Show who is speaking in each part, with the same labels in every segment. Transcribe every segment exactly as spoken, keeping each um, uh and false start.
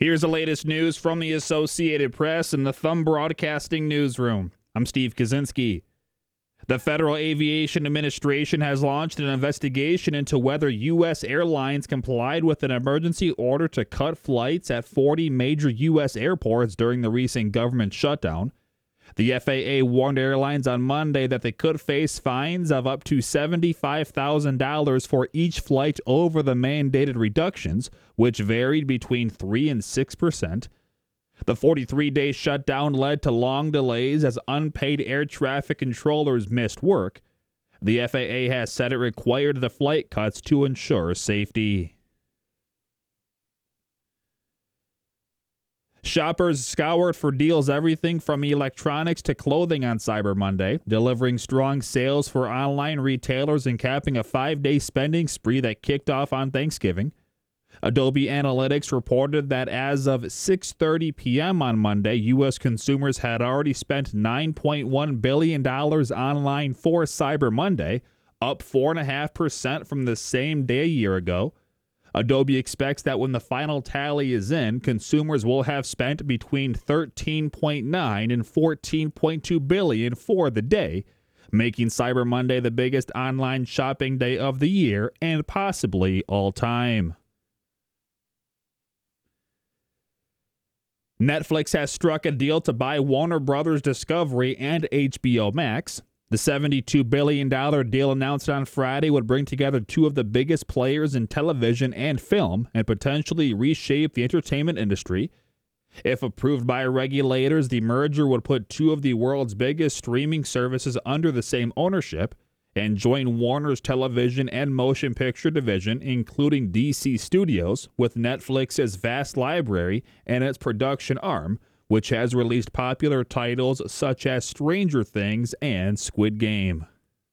Speaker 1: Here's the latest news from the Associated Press and the Thumb Broadcasting Newsroom. I'm Steve Kaczynski. The Federal Aviation Administration has launched an investigation into whether U S airlines complied with an emergency order to cut flights at forty major U S airports during the recent government shutdown. The F A A warned airlines on Monday that they could face fines of up to seventy-five thousand dollars for each flight over the mandated reductions, which varied between three and six percent. The forty-three day shutdown led to long delays as unpaid air traffic controllers missed work. The F A A has said it required the flight cuts to ensure safety. Shoppers scoured for deals everything from electronics to clothing on Cyber Monday, delivering strong sales for online retailers and capping a five-day spending spree that kicked off on Thanksgiving. Adobe Analytics reported that as of six thirty p.m. on Monday, U S consumers had already spent nine point one billion dollars online for Cyber Monday, up four point five percent from the same day a year ago. Adobe expects that when the final tally is in, consumers will have spent between thirteen point nine and fourteen point two billion dollars for the day, making Cyber Monday the biggest online shopping day of the year and possibly all time. Netflix has struck a deal to buy Warner Brothers Discovery and H B O Max. The seventy-two billion dollars deal announced on Friday would bring together two of the biggest players in television and film and potentially reshape the entertainment industry. If approved by regulators, the merger would put two of the world's biggest streaming services under the same ownership and join Warner's television and motion picture division, including D C Studios, with Netflix's vast library and its production arm, which has released popular titles such as Stranger Things and Squid Game.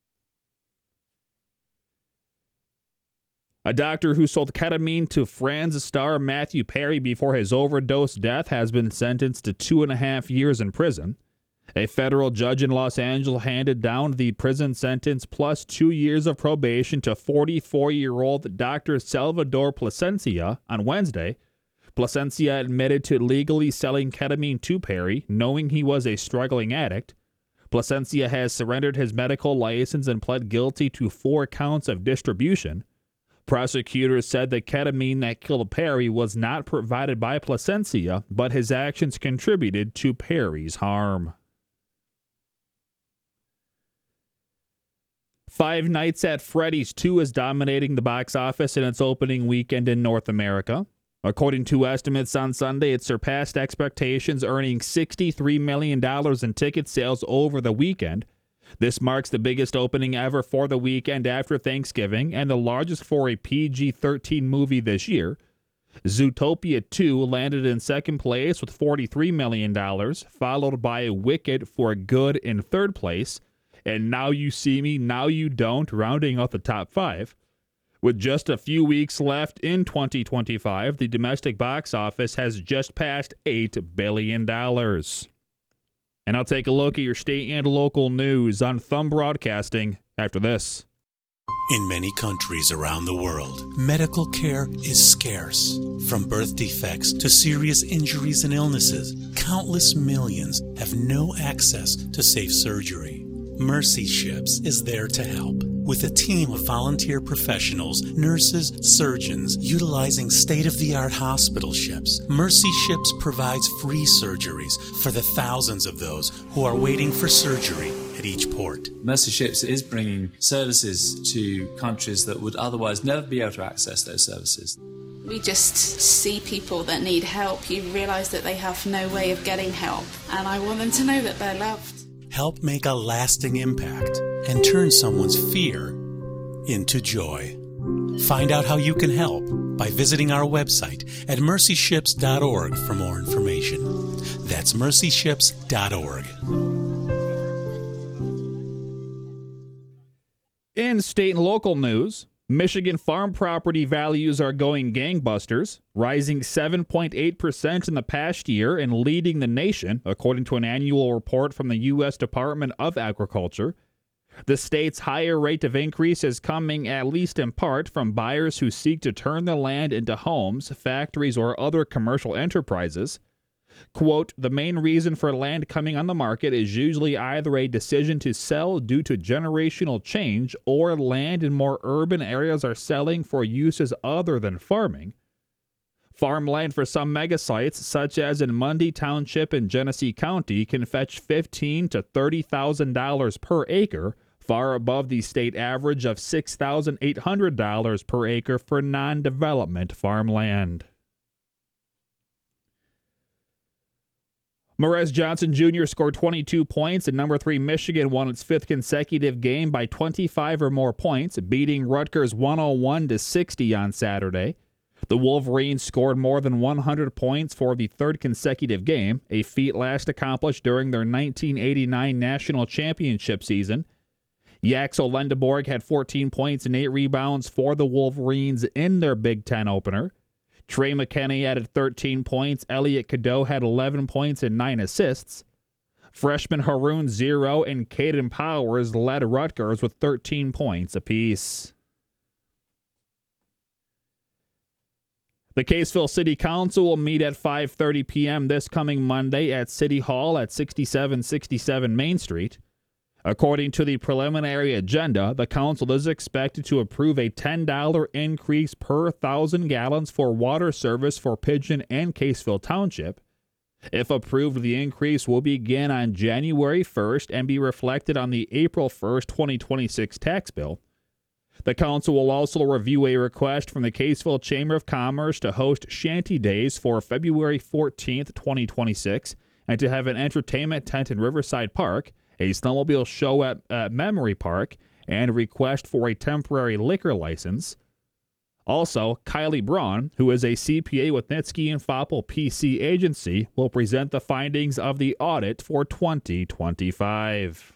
Speaker 1: A doctor who sold ketamine to Friends star Matthew Perry before his overdose death has been sentenced to two and a half years in prison. A federal judge in Los Angeles handed down the prison sentence plus two years of probation to forty-four-year-old Doctor Salvador Plasencia on Wednesday. Plasencia admitted to legally selling ketamine to Perry, knowing he was a struggling addict. Plasencia has surrendered his medical license and pled guilty to four counts of distribution. Prosecutors said the ketamine that killed Perry was not provided by Plasencia, but his actions contributed to Perry's harm. Five Nights at Freddy's two is dominating the box office in its opening weekend in North America. According to estimates on Sunday, it surpassed expectations, earning sixty-three million dollars in ticket sales over the weekend. This marks the biggest opening ever for the weekend after Thanksgiving and the largest for a P G thirteen movie this year. Zootopia two landed in second place with forty-three million dollars, followed by Wicked for Good in third place, and Now You See Me, Now You Don't rounding out the top five. With just a few weeks left in twenty twenty-five, the domestic box office has just passed eight billion dollars. And I'll take a look at your state and local news on Thumb Broadcasting after this.
Speaker 2: In many countries around the world, medical care is scarce. From birth defects to serious injuries and illnesses, countless millions have no access to safe surgery. Mercy Ships is there to help. With a team of volunteer professionals, nurses, surgeons, utilizing state-of-the-art hospital ships, Mercy Ships provides free surgeries for the thousands of those who are waiting for surgery at each port.
Speaker 3: Mercy Ships is bringing services to countries that would otherwise never be able to access those services.
Speaker 4: We just see people that need help. You realise that they have no way of getting help, and I want them to know that they're loved.
Speaker 2: Help make a lasting impact and turn someone's fear into joy. Find out how you can help by visiting our website at mercy ships dot org for more information. That's mercy ships dot org.
Speaker 1: In state and local news, Michigan farm property values are going gangbusters, rising seven point eight percent in the past year and leading the nation, according to an annual report from the U S Department of Agriculture. The state's higher rate of increase is coming at least in part from buyers who seek to turn the land into homes, factories, or other commercial enterprises. Quote, the main reason for land coming on the market is usually either a decision to sell due to generational change or land in more urban areas are selling for uses other than farming. Farmland for some megasites, such as in Mundy Township in Genesee County, can fetch fifteen thousand to thirty thousand dollars per acre, far above the state average of six thousand eight hundred dollars per acre for non-development farmland. Morez Johnson Junior scored twenty-two points, and number three Michigan won its fifth consecutive game by twenty-five or more points, beating Rutgers one oh one to sixty on Saturday. The Wolverines scored more than one hundred points for the third consecutive game, a feat last accomplished during their nineteen eighty-nine national championship season. Yaxel Lendeborg had fourteen points and eight rebounds for the Wolverines in their Big Ten opener. Trey McKinney added thirteen points. Elliot Cadeau had eleven points and nine assists. Freshman Haroon Zero and Caden Powers led Rutgers with thirteen points apiece. The Caseville City Council will meet at five thirty p.m. this coming Monday at City Hall at sixty-seven sixty-seven Main Street. According to the preliminary agenda, the council is expected to approve a ten dollars increase per one thousand gallons for water service for Pigeon and Caseville Township. If approved, the increase will begin on January first and be reflected on the April first, twenty twenty-six tax bill. The council will also review a request from the Caseville Chamber of Commerce to host Shanty Days for February fourteenth, twenty twenty-six, and to have an entertainment tent in Riverside Park, a snowmobile show at uh, Memory Park, and a request for a temporary liquor license. Also, Kylie Braun, who is a C P A with Nitsky and Foppel P C Agency, will present the findings of the audit for twenty twenty-five.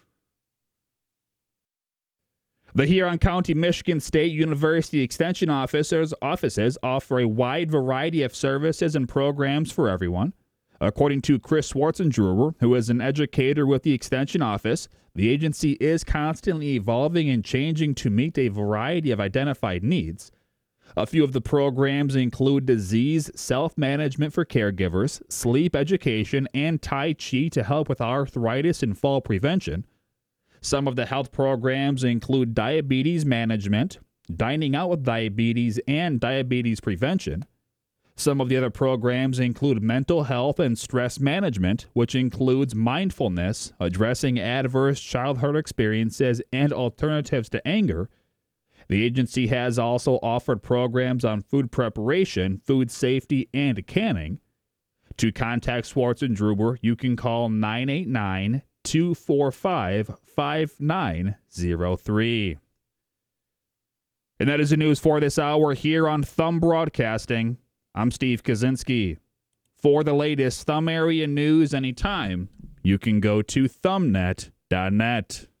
Speaker 1: The Huron County Michigan State University Extension officers, offices offer a wide variety of services and programs for everyone. According to Chris Schwarzendruber, who is an educator with the Extension Office, the agency is constantly evolving and changing to meet a variety of identified needs. A few of the programs include disease self-management for caregivers, sleep education, and Tai Chi to help with arthritis and fall prevention. Some of the health programs include diabetes management, dining out with diabetes, and diabetes prevention. Some of the other programs include mental health and stress management, which includes mindfulness, addressing adverse childhood experiences, and alternatives to anger. The agency has also offered programs on food preparation, food safety, and canning. To contact Schwarzendruber, you can call nine eight nine, two four five, five nine zero three. And that is the news for this hour here on Thumb Broadcasting. I'm Steve Kaczynski. For the latest Thumb area news anytime, you can go to thumbnet dot net.